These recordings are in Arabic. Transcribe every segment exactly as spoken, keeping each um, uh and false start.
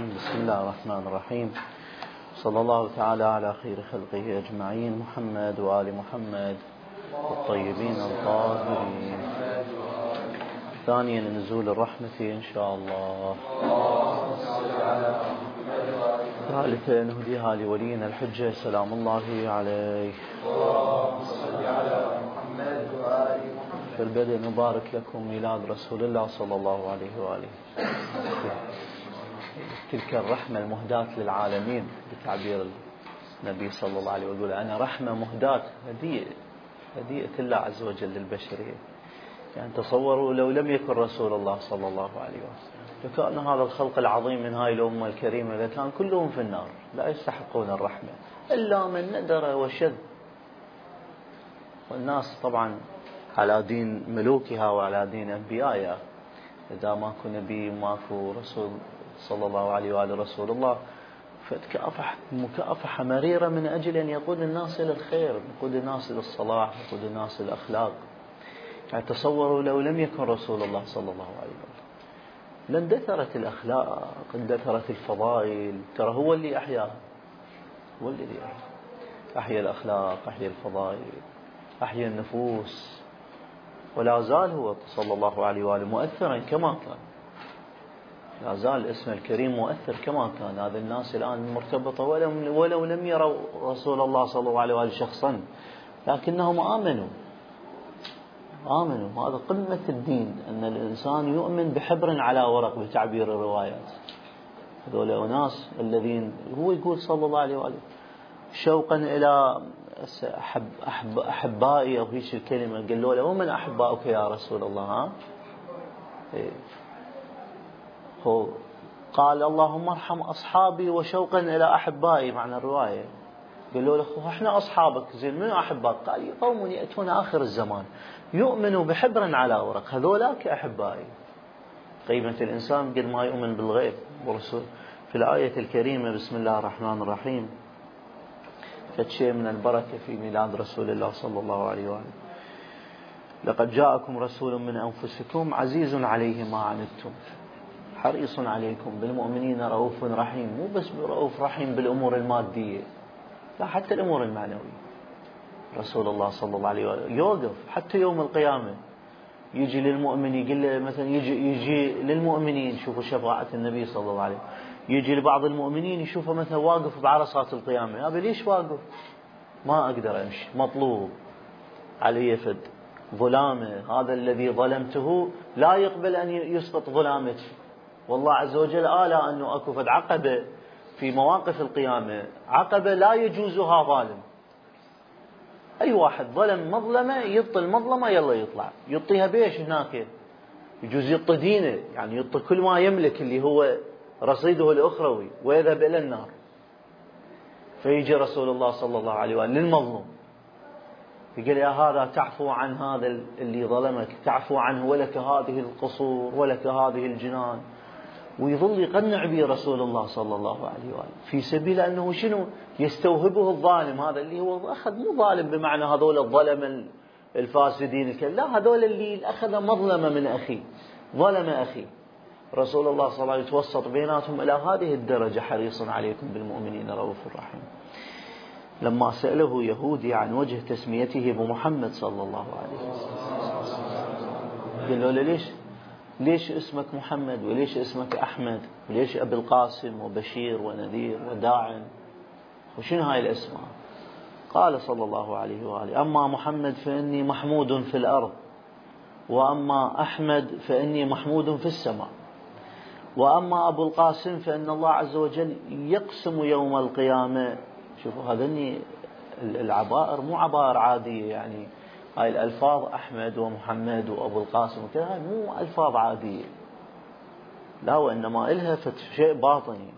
الرجيم. بسم الله الرحمن الرحيم. صلى الله تعالى على خير خلقه أجمعين، محمد وآل محمد الطيبين الطاهرين. ثانيا نزول الرحمة إن شاء الله. ثالثا نهديها لولينا الحجة سلام الله عليه. في البدء نبارك لكم ميلاد رسول الله صلى الله عليه وآله. تلك الرحمة المهداة للعالمين بتعبير النبي صلى الله عليه وسلم، يقول أنا رحمة مهداة، هدية هدية الله عز وجل للبشرية. يعني تصوروا لو لم يكن رسول الله صلى الله عليه وسلم لكان هذا الخلق العظيم من هاي الأمة الكريمة لكان كلهم في النار، لا يستحقون الرحمة إلا من ندر وشذ. والناس طبعا على دين ملوكها وعلى دين أنبيائها، إذا ماكو نبي ماكو رسول صلى الله عليه وآله رسول الله، فتكافح مكافحة مريرة من أجل أن يقود الناس إلى الخير، يقود الناس إلى الصلاح، يقود الناس إلى الأخلاق. يعني تصوروا لو لم يكن رسول الله صلى الله عليه وسلم لاندثرت الأخلاق، اندثرت الفضائل. ترى هو اللي أحيا، هو اللي أحيا أحيا الأخلاق، أحيا الفضائل، أحيا النفوس، ولا زال هو صلى الله عليه وآله مؤثرا كما كان، لا زال اسم الكريم مؤثر كما كان. هذا الناس الآن مرتبطة ولو, ولو لم يروا رسول الله صلى الله عليه وآله شخصا، لكنهم آمنوا آمنوا هذا قمة الدين، أن الإنسان يؤمن بحبر على ورق بتعبير الروايات. هذول أناس الذين هو يقول صلى الله عليه وآله شوقا إلى أحب أحب أحبائي، أو هيش الكلمة، قالوا له ومن أحبائك يا رسول الله؟ ها؟ إيه. هو قال اللهم ارحم أصحابي وشوقا إلى أحبائي، معنى الرواية. قالوا له احنا أصحابك، زين من أحبائك؟ قال قوم يأتون آخر الزمان يؤمنوا بحبر على ورق، هذولاك أحبائي. قيمة الإنسان قد ما يؤمن بالغيب ورسول. في الآية الكريمة بسم الله الرحمن الرحيم فشيء من البركة في ميلاد رسول الله صلى الله عليه وآله. لقد جاءكم رسول من أنفسكم عزيز عليه ما عنتم حريص عليكم بالمؤمنين رؤوف رحيم. مو بس رؤوف رحيم بالأمور المادية، لا حتى الأمور المعنوية. رسول الله صلى الله عليه وآله يوقف حتى يوم القيامة، يجي للمؤمن يقول له مثلا، يجي, يجي للمؤمنين، شوفوا شفاعة النبي صلى الله عليه وسلم، يجي لبعض المؤمنين يشوفه مثلا واقف بعرصات القيامة، هذا ليش واقف؟ ما أقدر أمشي، مطلوب علي فد ظلامه، هذا الذي ظلمته لا يقبل أن يسقط ظلامتي. والله عز وجل آلى أنه أكو فد عقبة في مواقف القيامة، عقبة لا يجوزها ظالم. أي واحد ظلم مظلمة يطي المظلمة يلا يطلع يطيها بيش هناك، يجوز يطي دينه، يعني يطي كل ما يملك اللي هو رصيده الأخروي ويذهب إلى النار. فيجي رسول الله صلى الله عليه وآله للمظلوم يقول يا هذا تعفو عن هذا اللي ظلمك، تعفو عنه، ولك هذه القصور ولك هذه الجنان. ويظل يقنع به رسول الله صلى الله عليه وآله في سبيل أنه شنو يستوهبه الظالم، هذا اللي هو أخذ مو ظالم بمعنى هذول الظلم الفاسدين، لا، هذول اللي أخذ مظلمة من أخيه، ظلم أخيه. رسول الله صلى الله عليه وسلم يتوسط بيناتهم إلى هذه الدرجة، حريص عليكم بالمؤمنين رؤوف رحيم. لما سأله يهودي عن وجه تسميته بمحمد صلى الله عليه وسلم، قال له ليش ليش اسمك محمد وليش اسمك أحمد وليش أبي القاسم وبشير ونذير وداعن، وشنو هاي الأسماء؟ قال صلى الله عليه وآله أما محمد فإني محمود في الأرض، وأما أحمد فإني محمود في السماء، وأما أبو القاسم فإن الله عز وجل يقسم يوم القيامة. شوفوا هذني العبائر مو عبائر عادية، يعني هاي الألفاظ أحمد ومحمد وأبو القاسم وكذا مو ألفاظ عادية، لا، وإنما إلها شيء باطني.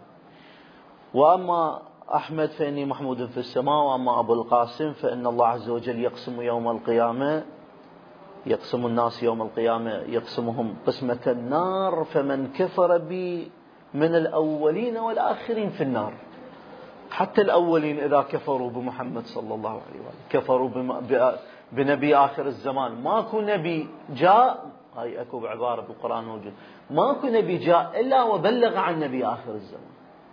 وأما أحمد فإني محمود في السماء، وأما أبو القاسم فإن الله عز وجل يقسم يوم القيامة، يقسم الناس يوم القيامة يقسمهم قسمة النار، فمن كفر بي من الأولين والآخرين في النار. حتى الأولين إذا كفروا بمحمد صلى الله عليه وآله، كفروا بنبي آخر الزمان، ماكو نبي جاء هاي أكو بعبارة بالقرآن موجود، ماكو نبي جاء إلا وبلغ عن نبي آخر الزمان.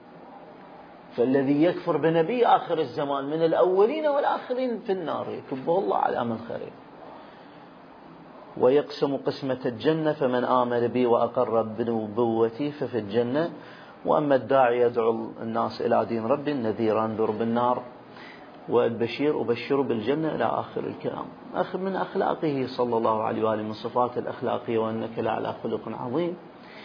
فالذي يكفر بنبي آخر الزمان من الأولين والآخرين في النار يكبه الله على من خير. ويقسم قسمة الجنة فمن آمن بي وأقر بنبوتي ففي الجنة، وأما الداعي يدعو الناس إلى دين رب النذير أنذر بالنار والبشير أبشر بالجنة إلى آخر الكلام. أخ من أخلاقه صلى الله عليه وآله من صفات الأخلاقية وأنك لعلى خلق عظيم.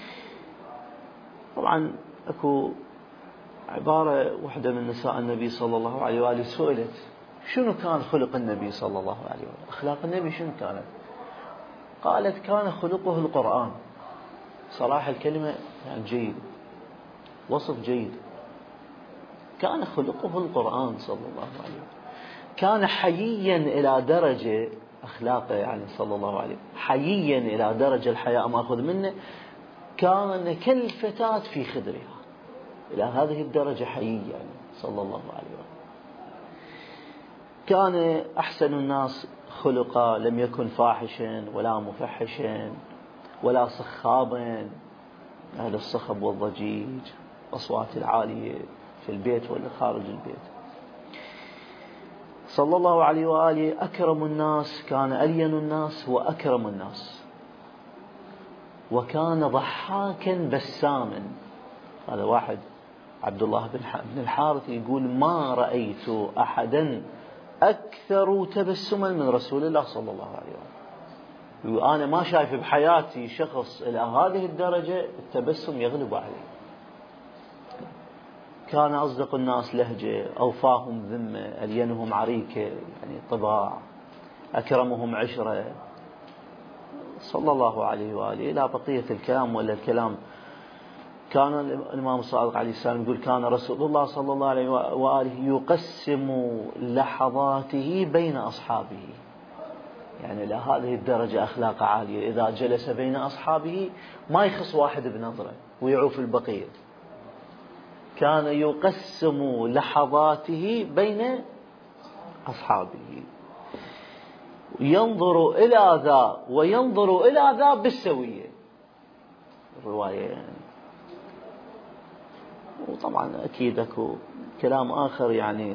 طبعا أكو عبارة واحدة من نساء النبي صلى الله عليه وآله سئلت شنو كان خلق النبي صلى الله عليه وآله، أخلاق النبي شنو كانت؟ قالت كان خلقه القرآن. صراحة الكلمة يعني جيد، وصف جيد. كان خلقه القرآن صلى الله عليه وسلم. كان حييا إلى درجة أخلاقه يعني صلى الله عليه وسلم حييا إلى درجة الحياء مأخذ منه، كان كالفتاة في خدرها، إلى هذه الدرجة حيي يعني صلى الله عليه وسلم. كان أحسن الناس خلقا، لم يكن فاحشا ولا مفحشا ولا صخابا، هذا الصخب والضجيج أصوات العالية في البيت ولا خارج البيت. صلى الله عليه وآله أكرم الناس، كان ألين الناس وأكرم الناس، وكان ضحاكا بساما. هذا واحد عبد الله بن الحارث يقول ما رأيت أحدا أكثر تبسما من رسول الله صلى الله عليه وآله. وأنا ما شايف بحياتي شخص إلى هذه الدرجة التبسم يغلب عليه. كان أصدق الناس لهجة، أوفاهم ذمة، ألينهم عريكة يعني طباع، أكرمهم عشرة صلى الله عليه وآله. إلى بقية الكلام ولا الكلام. كان الإمام الصادق عليه السلام يقول كان رسول الله صلى الله عليه وآله يقسم لحظاته بين أصحابه، يعني إلى هذه الدرجة أخلاق عالية. إذا جلس بين أصحابه ما يخص واحد بنظرة ويعوف البقية. كان يقسم لحظاته بين أصحابه، ينظر إلى ذا وينظر إلى ذا بالسوية. الرواية يعني. وطبعا أكيد أكو كلام آخر يعني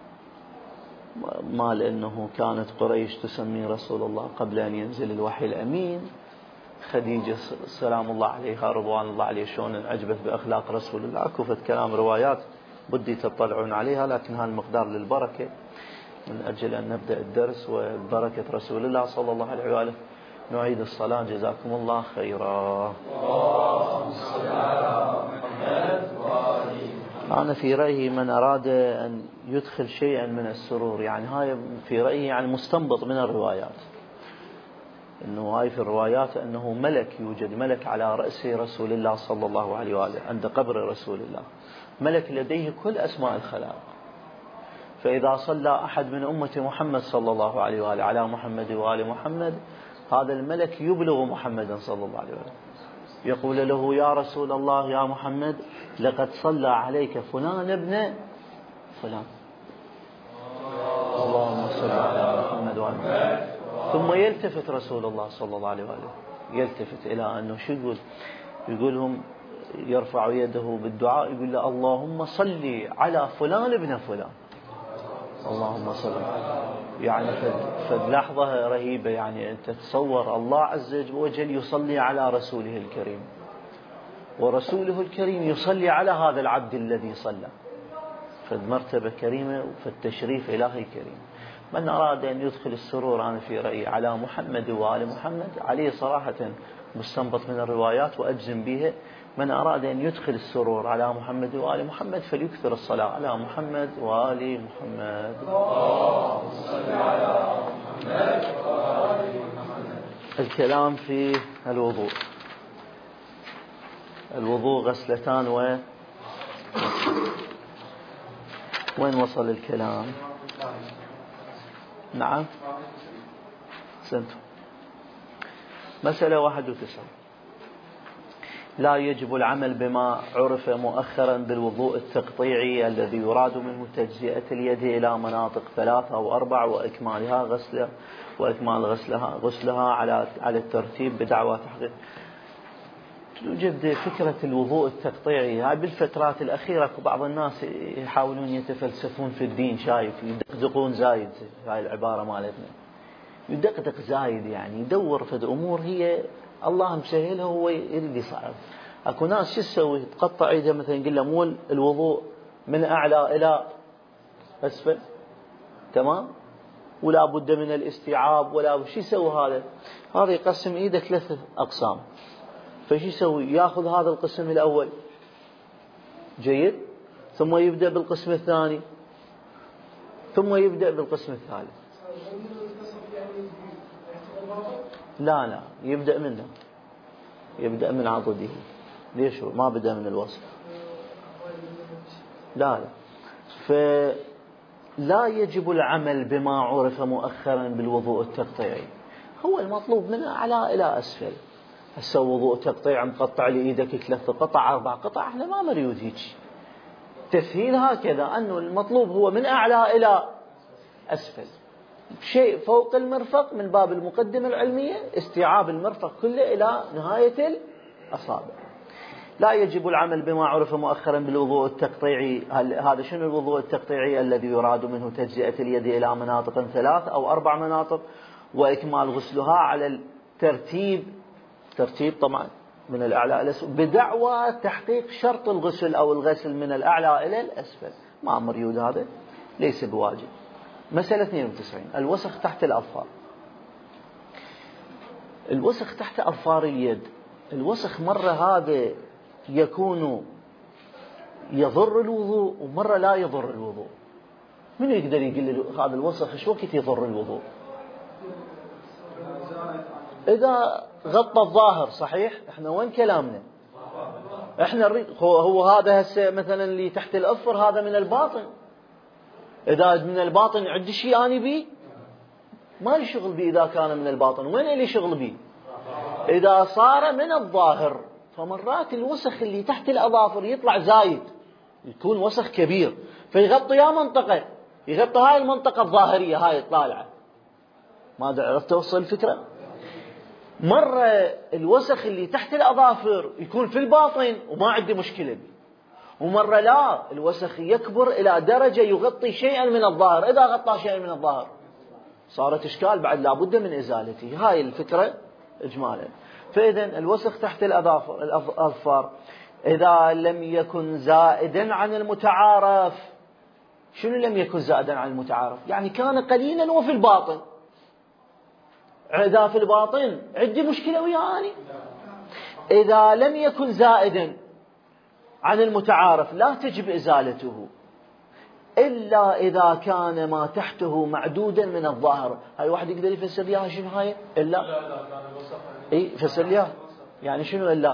ما لأنه كانت قريش تسمي رسول الله قبل أن ينزل الوحي الأمين. خديجة سلام الله عليها رضوان الله عليه شلون انعجبت بأخلاق رسول الله. أكو فت كلام روايات بدي تطلعون عليها، لكن هذا المقدار للبركة من أجل أن نبدأ الدرس وبركة رسول الله صلى الله عليه وآله. نعيد الصلاة جزاكم الله خيرا. أنا في رأيي من أراد أن يدخل شيئا من السرور، يعني هاي في رأيي يعني مستنبط من الروايات، أنه هاي في الروايات أنه ملك يوجد، ملك على رأس رسول الله صلى الله عليه وآله عند قبر رسول الله، ملك لديه كل أسماء الخلائق. فإذا صلى أحد من أمة محمد صلى الله عليه وآله على محمد وآل محمد، هذا الملك يبلغ محمدا صلى الله عليه وآله، يقول له يا رسول الله يا محمد لقد صلى عليك فلان ابن فلان، اللهم صل على محمد وآل محمد. ثم يلتفت رسول الله صلى الله عليه وآله، يلتفت إلى أنه شو يقول؟ يقولهم يرفع يده بالدعاء يقول له اللهم صل على فلان ابن فلان، اللهم صل. يعني فد لحظة رهيبة، يعني أنت تتصور الله عز وجل يصلي على رسوله الكريم، ورسوله الكريم يصلي على هذا العبد الذي صلى. فد مرتبة كريمة وفالتشريف إلهي كريم. من أراد أن يدخل السرور أنا في رأيي على محمد وآل محمد، عليه صراحة مستنبط من الروايات وأجزم بها، من أراد أن يدخل السرور على محمد وآل محمد فليكثر الصلاة على محمد وآل محمد. اللهم صل على محمد وآل محمد. الكلام في الوضوء. الوضوء غسلتان و وين وصل الكلام؟ نعم سنتم. مسألة واحد وتسعين لا يجب العمل بما عرف مؤخرا بالوضوء التقطيعي الذي يراد منه تجزئة اليد إلى مناطق ثلاثة أو أربع وإكمالها غسلها وإكمال غسلها غسلها على على الترتيب بدعوى تحقيق. توجد فكرة الوضوء التقطيعي هاي بالفترات الأخيرة، بعض الناس يحاولون يتفلسفون في الدين، شايف يدقدقون زايد، هاي العبارة مالتنا يدقدق زايد، يعني يدور في الأمور هي الله مسهلها هو يريد يصعب. اكو ناس شو تسوي؟ تقطع ايدها مثلا، يقول له مو الوضوء من اعلى الى اسفل، تمام، ولا بد من الاستيعاب ولا شو يسوي هذا؟ هذا يقسم ايده ثلاث اقسام. فشو يسوي؟ ياخذ هذا القسم الاول جيد، ثم يبدا بالقسم الثاني، ثم يبدا بالقسم الثالث. لا لا، يبدا منه، يبدا من عضده. ليش ما بدا من الوسط؟ لا لا. فلا يجب العمل بما عرف مؤخرا بالوضوء التقطيعي. هو المطلوب من اعلى الى اسفل. هسه وضوء تقطيع مقطع لي ايدك ثلاث قطع اربع قطع، احنا ما نريد هيك تسهيل هكذا، انه المطلوب هو من اعلى الى اسفل، شيء فوق المرفق من باب المقدمة العلمية، استيعاب المرفق كله إلى نهاية الأصابع. لا يجب العمل بما عرف مؤخرا بالوضوء التقطيعي. هذا شنو الوضوء التقطيعي؟ الذي يراد منه تجزئة اليد إلى مناطق ثلاث أو أربع مناطق وإكمال غسلها على الترتيب، ترتيب طبعا من الأعلى إلى الأسفل، بدعوى تحقيق شرط الغسل أو الغسل من الأعلى إلى الأسفل. ما أمر يود، هذا ليس بواجب. مسألة اثنين وتسعين، الوسخ تحت الأظفار. الوسخ تحت أظفار اليد، الوسخ مرة هذا يكون يضر الوضوء ومرة لا يضر الوضوء. من يقدر يقول هذا الوسخ شو وقت يضر الوضوء؟ إذا غطى الظاهر. صحيح، احنا وين كلامنا؟ احنا هو, هو هذا هسه مثلا اللي تحت الأظفر هذا من الباطن. إذا من الباطن عندي شيء أنا بيه؟ ما لي شغل بيه. إذا كان من الباطن وين لي شغل بيه؟ إذا صار من الظاهر، فمرات الوسخ اللي تحت الأظافر يطلع زايد، يكون وسخ كبير، فيغطي يا منطقة، يغطي هاي المنطقة الظاهرية هاي الطالعة. ما عرفت أوصل الفكرة؟ مرة الوسخ اللي تحت الأظافر يكون في الباطن وما عندي مشكلة بيه، ومرة لا، الوسخ يكبر إلى درجة يغطي شيئا من الظاهر. إذا غطى شيئا من الظاهر صارت إشكال، بعد لابد من إزالته. هاي الفكرة إجمالا. فإذا الوسخ تحت الأظافر الأظفار إذا لم يكن زائدا عن المتعارف. شنو لم يكن زائدا عن المتعارف؟ يعني كان قليلا وفي الباطن. إذا في الباطن عندي مشكلة وياني. إذا لم يكن زائدا عن المتعارف لا تجب إزالته إلا إذا كان ما تحته معدودا من الظاهر. هاي واحد يقدر يفسر ليها شنو هاي؟ إلا إيه فسر ليها يعني شنو إلا؟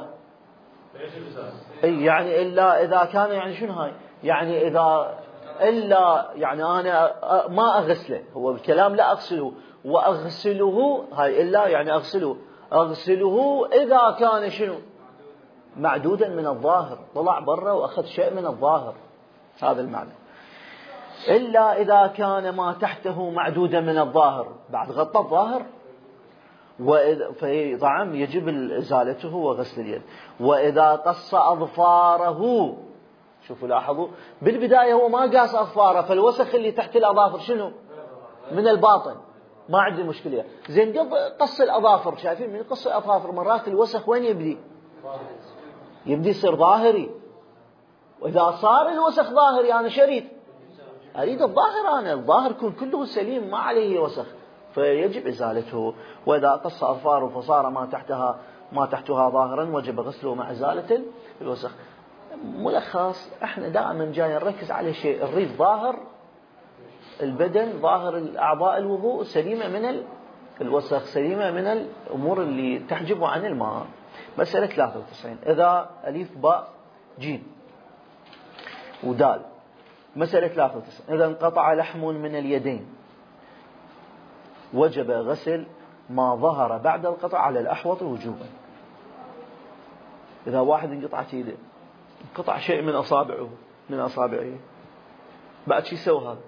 إيه يعني إلا إذا كان، يعني شنو هاي؟ يعني إذا إلا يعني أنا ما أغسله، هو بالكلام لا أغسله وأغسله، هاي إلا يعني أغسله أغسله إذا كان شنو؟ معدودا من الظاهر، طلع برا وأخذ شيء من الظاهر. هذا المعنى. إلا إذا كان ما تحته معدودا من الظاهر، بعد غطى الظاهر، فطبعا يجب إزالته وغسل اليد. وإذا قص أظفاره، شوفوا لاحظوا بالبداية هو ما قاس أظفاره، فالوسخ اللي تحت الأظافر شنو؟ من الباطن، ما عندي مشكلة. زين قص الأظافر، شايفين من قص الأظافر مرات الوسخ وين يبدي؟ يبدي يصير ظاهري. وإذا صار الوسخ ظاهري أنا شريد أريد الظاهر، أنا الظاهر يكون كله سليم ما عليه وسخ، فيجب إزالته. وإذا قص أظفاره فصار ما تحتها ما تحتها ظاهرا وجب غسله مع إزالة الوسخ. ملخص، احنا دائما جاي نركز على شيء، نريد ظاهر البدن، ظاهر الأعضاء الوضوء سليمة من الوسخ، سليمة من الأمور اللي تحجب عن الماء. مسألة ثلاثة وتسعين، إذا أليف باء جيم ودال. مسألة ثلاثة وتسعين، إذا انقطع لحم من اليدين وجب غسل ما ظهر بعد القطع على الأحوط وجوبا. إذا واحد انقطعت يده، انقطع شيء من أصابعه من أصابعه، بعد شو يسوي هذا؟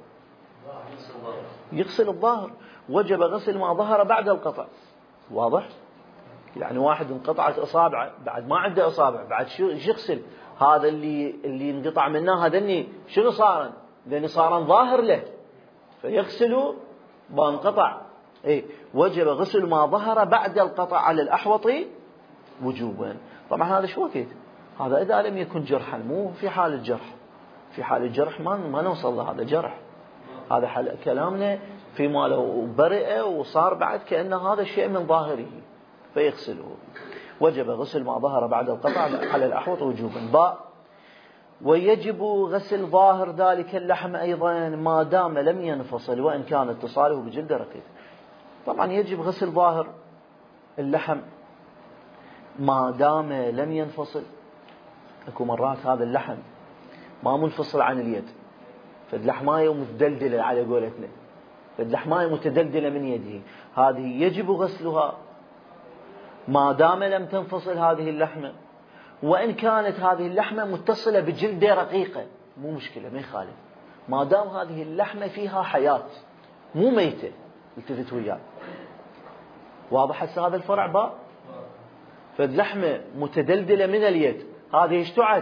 يغسل الظاهر. وجب غسل ما ظهر بعد القطع. واضح؟ يعني واحد انقطعت أصابعه، بعد ما عنده أصابع، بعد شو يغسل؟ هذا اللي اللي انقطع منه، هذا اللي شنو صار؟ لأن صار ظاهر له، فيغسله ما انقطع. إيه، وجب غسل ما ظهر بعد القطع على الأحوط وجوبا. طبعا هذا شو وقت؟ هذا إذا لم يكن جرحا، مو في حال الجرح. في حال الجرح ما ما نوصل له، هذا جرح. هذا حل كلامنا فيما لو برئ وصار بعد كأنه هذا شيء من ظاهره فيغسله. وجب غسل ما ظهر بعد القطع على الأحوط وجوبا. باء، ويجب غسل ظاهر ذلك اللحم أيضا ما دام لم ينفصل وإن كان اتصاله بجلد رقيق. طبعا يجب غسل ظاهر اللحم ما دام لم ينفصل. اكو مرات هذا اللحم ما منفصل عن اليد، فاللحماية متدلدلة على قولتنا، فاللحماية متدلدلة من يده، هذه يجب غسلها ما دام لم تنفصل هذه اللحمة، وإن كانت هذه اللحمة متصلة بجلدة رقيقة مو مشكلة، ما يخالف، ما دام هذه اللحمة فيها حياة مو ميتة. التفت وياي، واضح هسه هذا الفرع باء؟ فاللحمة متدلدلة من اليد، هذه اشتعت،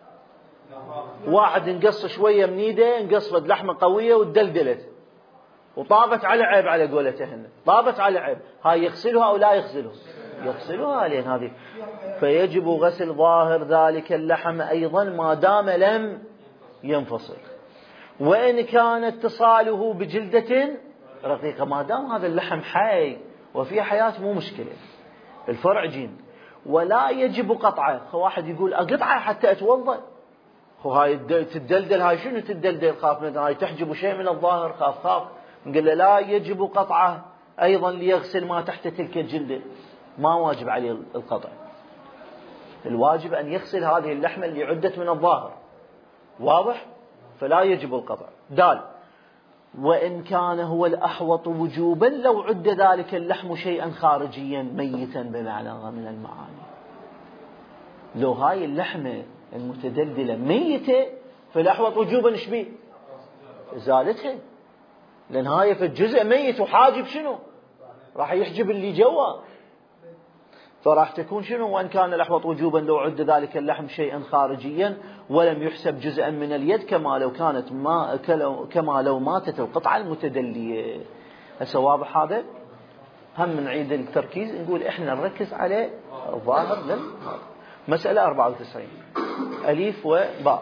واحد انقص شوية من ايده، انقصت لحمة قوية وتدلدلت وطابت على عيب على قولتهن، طابت على عيب، هاي يغسلها أو لا يغسلها؟ يغسلها، لأن هذه. فيجب غسل ظاهر ذلك اللحم أيضا ما دام لم ينفصل وإن كان اتصاله بجلدة رقيقة. ما دام هذا اللحم حي وفي حياة مو مشكلة. الفرع جيم. ولا يجب قطعه. واحد يقول أقطعه حتى أتوضأ، هاي تدلدل، هاي شنو تدلدل؟ خاف من هاي تحجب شيء من الظاهر، خاف خاف. نقول له لا يجب قطعه أيضا ليغسل ما تحت تلك الجلدة، ما واجب عليه القطع. الواجب أن يغسل هذه اللحمة اللي عدت من الظاهر، واضح؟ فلا يجب القطع. دال، وإن كان هو الأحوط وجوبا لو عد ذلك اللحم شيئا خارجيا ميتا بمعنى من المعاني. لو هاي اللحمة المتدلدلة ميتة فالأحوط وجوبا ايش بيه؟ إزالتها، لأن هاي في الجزء ميت وحاجب شنو؟ راح يحجب اللي جوا، فراح تكون شنو؟ وإن كان الأحوط وجوبا لو عد ذلك اللحم شيئا خارجيا ولم يحسب جزءا من اليد كما لو كانت ما كما لو ماتت القطعة المتدلية. هسه واضح هذا؟ هم نعيد التركيز، نقول إحنا نركز على الظاهر لل مسألة أربعة وتسعين. أليف وباء.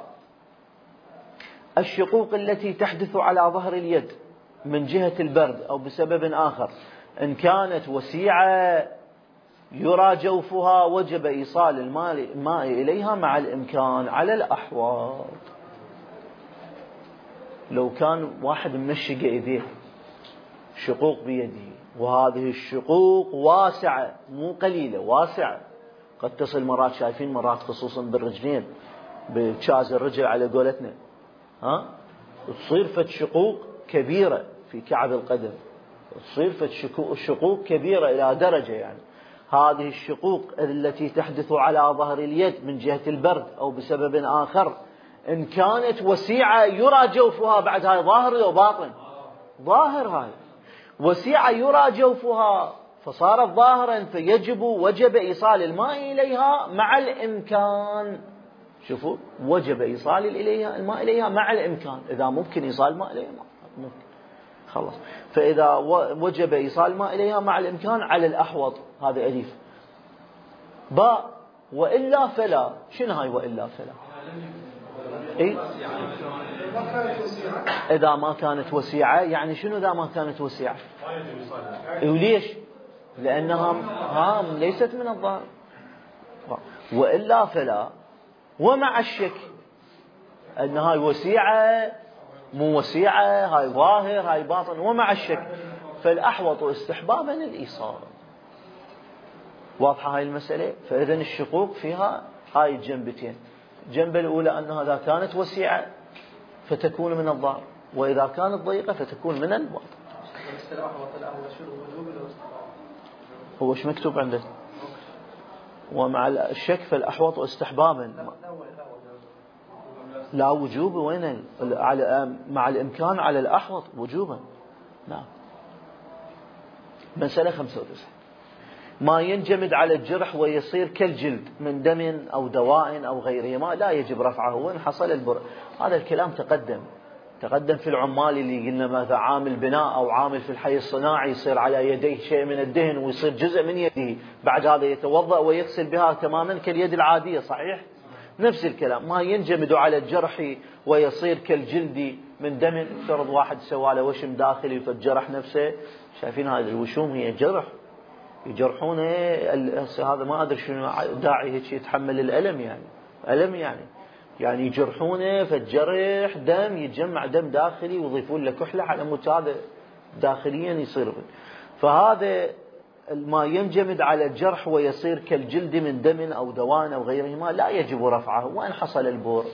الشقوق التي تحدث على ظهر اليد من جهة البرد أو بسبب آخر إن كانت وسيعة يرى جوفها وجب إيصال الماء إليها مع الإمكان على الأحوط. لو كان واحد ممشق إيديه شقوق بيده، وهذه الشقوق واسعة مو قليلة، واسعة، قد تصل مرات، شايفين مرات خصوصا بالرجلين بشاز الرجل على قولتنا، ها تصير فت شقوق كبيرة في كعب القدم، تصير فت شقوق كبيرة إلى درجة يعني. هذه الشقوق التي تحدث على ظهر اليد من جهة البرد أو بسبب آخر إن كانت وسيعة يرى جوفها، بعد هاي ظاهر أو باطن؟ ظاهر، هاي وسيعة يرى جوفها فصارت ظاهرا، فيجب وجب إيصال الماء إليها مع الإمكان. شوفوا، وجب إيصال إليها الماء إليها مع الإمكان، إذا ممكن إيصال الماء إليها ممكن خلاص. فإذا وجب إيصال الماء إليها مع الإمكان على الأحوط، هذا أليف. باء، وإلا فلا. شنو هاي وإلا فلا؟ إيه؟ إذا ما كانت وسيعة، يعني شنو إذا ما كانت وسيعة؟ وليش؟ لأنها هام ليست من الظاهر. وإلا فلا، ومع الشك أن هاي وسيعة مو وسيعة، هاي ظاهر هاي باطن، ومع الشك، فالأحوط استحبابا الإيصال. واضحة هاي المسألة؟ فإذن الشقوق فيها هاي الجنبتين، الجنبة الأولى أنها إذا كانت وسيعة فتكون من الظاهر، وإذا كانت ضيقة فتكون من الباطن. هو ايش مكتوب عندك؟ ومع الشك فالأحوط استحبابا لا وجوب. وين مع الإمكان على الأحوط وجوبا. نعم. مسألة خمسة وتسعين. ما ينجمد على الجرح ويصير كالجلد من دم أو دواء أو غيرهما لا يجب رفعه وإن حصل البر. هذا الكلام تقدم تقدم في العمال اللي قلنا مثلا عامل بناء أو عامل في الحي الصناعي يصير على يديه شيء من الدهن ويصير جزء من يده، بعد هذا يتوضأ ويغسل بها تماما كاليد العادية. صحيح؟ نفس الكلام. ما ينجمد على الجرح ويصير كالجلد من دم. افترض واحد سوى له وشم داخلي فالجرح نفسه. شايفين هذه الوشوم هي جرح، يجرحونه. هذا ما أدري شنو داعي هيك يتحمل الألم، يعني ألم يعني يعني يجرحونه فالجرح دم يتجمع دم داخلي ويضيفون له كحلة على مود هذا داخليا يصير. فهذا ما ينجمد على الجرح ويصير كالجلد من دم أو دواء أو غيرهما لا يجب رفعه وإن حصل البور،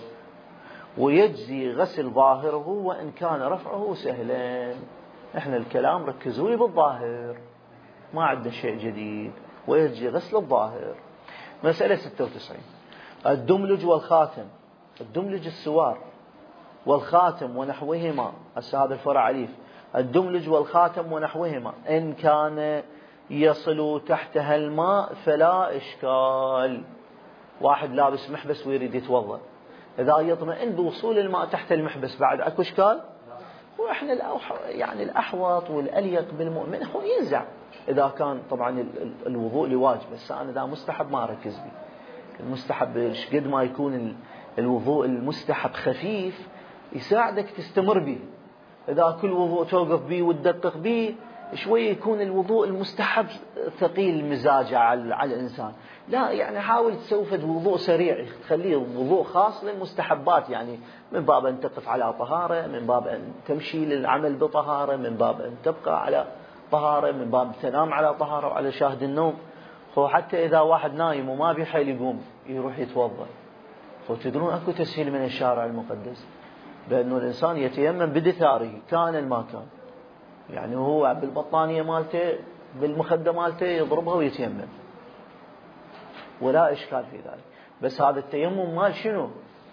ويجزي غسل ظاهره وإن كان رفعه سهلا. احنا الكلام ركزوا لي بالظاهر، ما عندنا شيء جديد. ويجزي غسل الظاهر. مسألة ستة وتسعين. الدملج والخاتم. الدملج السوار والخاتم ونحوهما. هذا الفرع عليف. الدملج والخاتم ونحوهما إن كان يصل تحتها الماء فلا إشكال. واحد لابس محبس ويريد يتوضأ، إذا يطمئن بوصول الماء تحت المحبس بعد أكو إشكال. وإحنا يعني الأحوط والأليق بالمؤمن هو ينزع إذا كان طبعا الوضوء لواجب. بس أنا إذا مستحب ما أركز به. المستحب قد ما يكون الوضوء المستحب خفيف يساعدك تستمر به. إذا كل وضوء توقف به وتدقق به شوية يكون الوضوء المستحب ثقيل المزاج على على الإنسان. لا يعني حاول تسوي فد وضوء سريع، تخليه وضوء خاص للمستحبات، يعني من باب أن تقف على طهارة، من باب أن تمشي للعمل بطهارة، من باب أن تبقى على طهارة، من باب تنام على طهارة وعلى شاهد النوم. حتى إذا واحد نايم وما بيحيل يقوم يروح يتوضأ. فتدرون أكو تسهيل من الشارع المقدس بأنه الإنسان يتيمم بدثاره كان ما كان، يعني هو بالبطانية مالته بالمخدة مالته يضربها ويتيمم ولا إشكال في ذلك. بس هذا التيمم مال شنو؟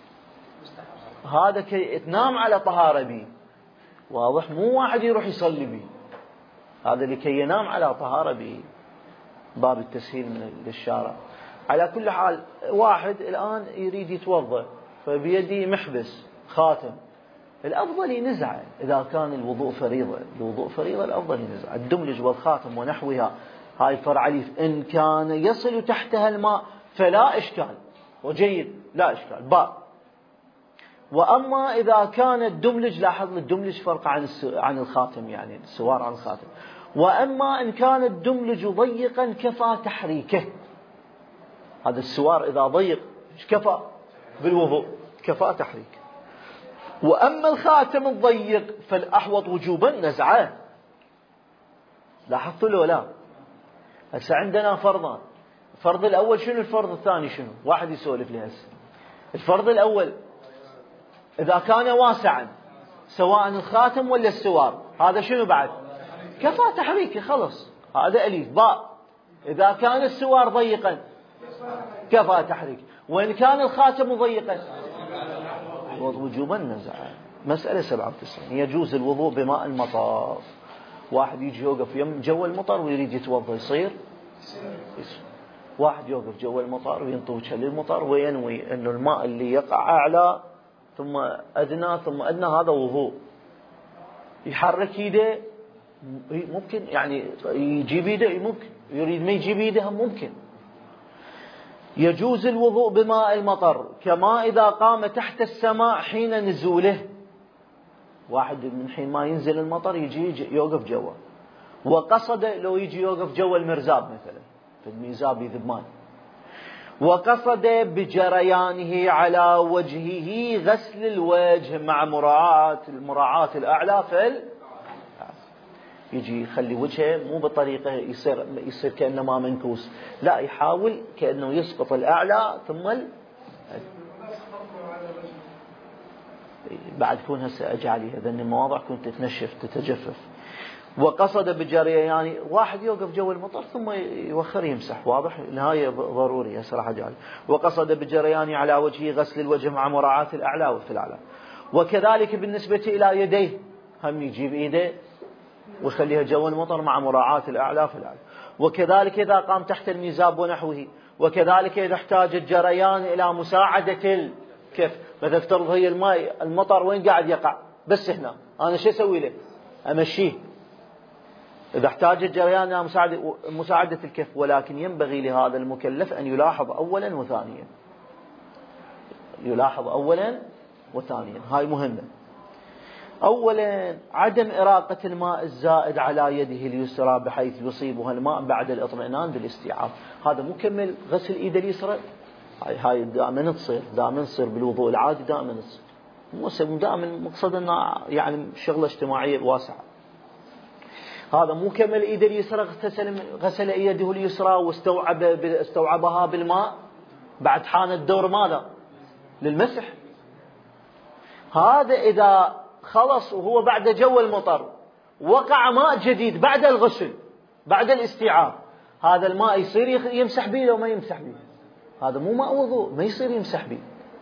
هذا كي تنام على طهارة به، واضح؟ مو واحد يروح يصلي به، هذا لكي ينام على طهارة به. باب التسهيل من الشارع. على كل حال واحد الآن يريد يتوضأ فبيدي محبس خاتم، الأفضل ينزعه إذا كان الوضوء فريضة. الوضوء فريضة الأفضل ينزعه. الدملج والخاتم ونحوها هاي فرع أليف إن كان يصل تحتها الماء فلا إشكال. وجيد لا إشكال. باء. وأما إذا كان الدملج، لاحظ الدملج فرق عن عن الخاتم، يعني السوار عن الخاتم. وأما إن كان الدملج ضيقا كفى تحريكه. هذا السوار إذا ضيق كفى بالوضوء، كفى تحريكه. وأما الخاتم الضيق فالأحوط وجوبا نزعه. لاحظتوا له لا؟ هسه عندنا فرضان. الفرض الأول شنو؟ الفرض الثاني شنو؟ واحد يسولف لي هسه. الفرض الأول إذا كان واسعا سواء الخاتم ولا السوار، هذا شنو بعد؟ كفى تحريكه خلص. هذا أليف. باء. إذا كان السوار ضيقا كفى تحريك، وإن كان الخاتم ضيقا وجوبا نزعه. مسألة سبعة وتسعين. يجوز الوضوء بماء المطر. واحد يجي يوقف يم جو المطر ويريد يتوضا يصير؟ يصير. واحد يوقف جو المطر وينطوش للمطر وينوي أنه الماء اللي يقع أعلى ثم أدنى ثم أدنى هذا وضوء. يحرك يده ممكن، يعني يجيب يده ممكن، يريد ما يجيب يده ممكن. يجوز الوضوء بماء المطر كما إذا قام تحت السماء حين نزوله. واحد من حين ما ينزل المطر يجي, يجي يوقف جوا، وقصد لو يجي يوقف جوا المرزاب مثلا في الميزاب يذبمان، وقصد بجريانه على وجهه غسل الوجه مع مراعاة المراعاة الأعلى في يجي يخلي وجهه مو بطريقة يصير يصير كأنه ما منكوس، لا يحاول كأنه يسقط الأعلى ثم ال... بعد كون هسه أجي عليها ذن المواضع كنت تتنشف تتجفف. وقصد بجريان، يعني واحد يوقف جو المطر ثم يوخر يمسح، واضح؟ النهاية ضرورية صراحة جالي. وقصد بجريان على وجهه غسل الوجه مع مراعاة الأعلى والأعلى. وكذلك بالنسبة إلى يديه، هم يجيب إيده ويخليها جو المطر مع مراعاة الأعلى في الأعلى. وكذلك إذا قام تحت الميزاب ونحوه. وكذلك إذا احتاج الجريان إلى مساعدة الكف، مثلا افترض هي الماء المطر وين قاعد يقع؟ بس هنا، أنا شو أسوي له؟ أمشيه. إذا احتاج الجريان إلى مساعدة, مساعدة الكف. ولكن ينبغي لهذا المكلف أن يلاحظ أولا وثانيا، يلاحظ أولا وثانيا، هاي مهمة. أولا عدم إراقة الماء الزائد على يده اليسرى بحيث يصيبها الماء بعد الاطمئنان بالاستيعاب. هذا مكمل غسل إيد اليسرى، هاي هاي دائما تصير، دائما تصير بالوضوء العادي، دائما تصير، مو دائما مقصد أنه يعني شغلة اجتماعية واسعة. هذا مكمل إيد اليسرى، غسل غسل يده اليسرى واستوعب استوعبها بالماء، بعد حان الدور ماذا؟ للمسح. هذا إذا خلص وهو بعد جو المطر وقع ماء جديد بعد الغسل بعد الاستيعاب، هذا الماء يصير يمسح به لو ما يمسح به؟ هذا مو ماء وضوء، ما يصير يمسح به.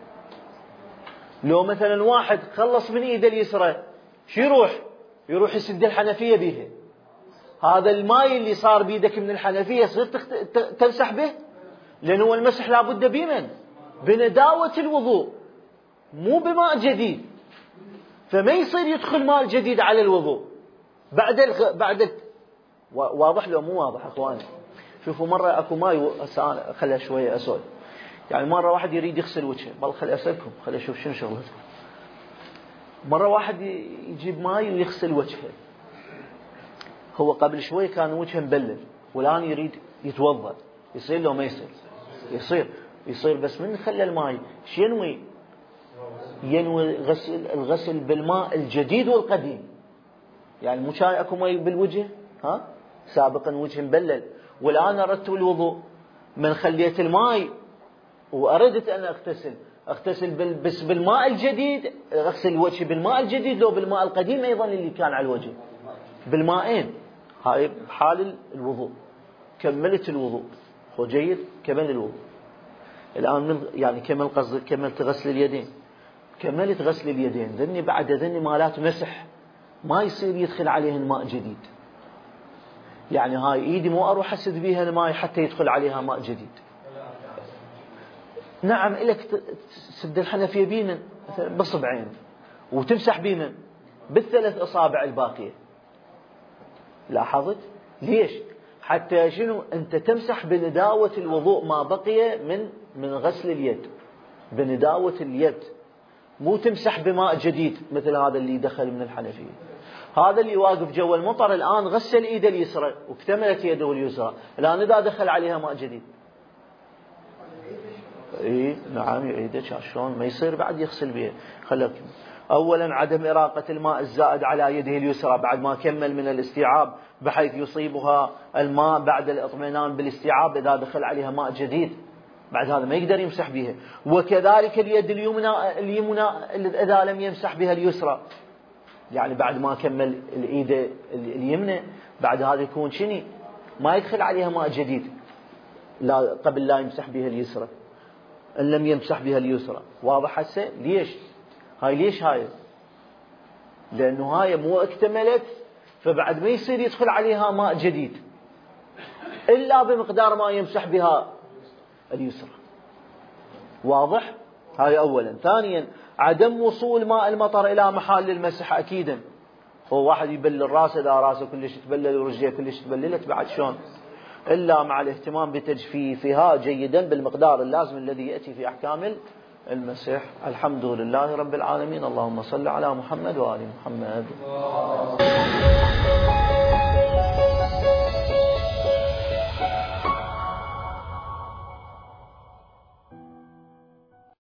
لو مثلا واحد خلص من ايده اليسرى، شو يروح؟ يروح يسد الحنفية به، هذا الماء اللي صار بيدك من الحنفية يصير تمسح به؟ لأنه المسح لابد بمن؟ بنداوة الوضوء، مو بماء جديد. فما يصير يدخل ماء جديد على الوضوء بعد الغ... بعد ال... واضح لو مو واضح اخواني؟ شوفوا مرة اكو ماي خليها شوية اسول، يعني مرة واحد يريد يغسل وجهه، بل خلي اسالكم، خلي اشوف شنو شغلتكم. مرة واحد يجيب ماي ويغسل وجهه، هو قبل شوي كان وجهه مبلل والان يريد يتوضا، يصير لو ما يصير؟ يصير يصير بس من خلى الماي شو ينوي؟ ينوي غسل الغسل بالماء الجديد والقديم. يعني مو كان اكو ماء بالوجه، ها سابقا وجه مبلل، والان اردت الوضوء، من خليت الماء واردت ان اغتسل، اغتسل بس بالماء الجديد، اغسل الوجه بالماء الجديد لو بالماء القديم ايضا اللي كان على الوجه، بالماءين. هاي حال الوضوء، كملت الوضوء، هو جيد، كمل الوضوء. الان من يعني كمل قصد كملت غسل اليدين، كملت غسل اليدين، ذني بعد ذني مالات مسح، ما يصير يدخل عليهن ماء جديد. يعني هاي ايدي مو اروح اسد بيها الماء حتى يدخل عليها ماء جديد. نعم إلك تسد الحنفية بيمن بصبعين وتمسح بيمن بالثلاث اصابع الباقية. لاحظت؟ ليش؟ حتى شنو؟ انت تمسح بنداوة الوضوء ما بقي من من غسل اليد، بنداوة اليد، مو تمسح بماء جديد مثل هذا اللي دخل من الحنفية. هذا اللي واقف جو المطر الآن غسل ايده اليسرى واكتملت يده اليسرى، الآن إذا دخل عليها ماء جديد اي نعم يعيده، شلون ما يصير بعد يغسل بها. خليك اولا عدم اراقة الماء الزائد على يده اليسرى بعد ما كمل من الاستيعاب بحيث يصيبها الماء بعد الاطمئنان بالاستيعاب اذا دخل عليها ماء جديد، بعد هذا ما يقدر يمسح بها. وكذلك اليد اليمنى اليمنى اذا لم يمسح بها اليسرى، يعني بعد ما كمل الايد اليمنى بعد هذا يكون شني ما يدخل عليها ماء جديد لا قبل لا يمسح بها اليسرى، ان لم يمسح بها اليسرى. واضح هسه؟ ليش هاي؟ ليش هاي؟ لانه هاي مو اكتملت، فبعد ما يصير يدخل عليها ماء جديد الا بمقدار ما يمسح بها اليسرى. واضح؟ هاي اولا. ثانيا عدم وصول ماء المطر الى محل المسح اكيدا. هو واحد يبلل راسه، اذا راسه كلش تبلل ورجليه كلش تبللت بعد شلون؟ الا مع الاهتمام بتجفيفها جيدا بالمقدار اللازم الذي ياتي في احكام المسح. الحمد لله رب العالمين. اللهم صل على محمد وآل محمد.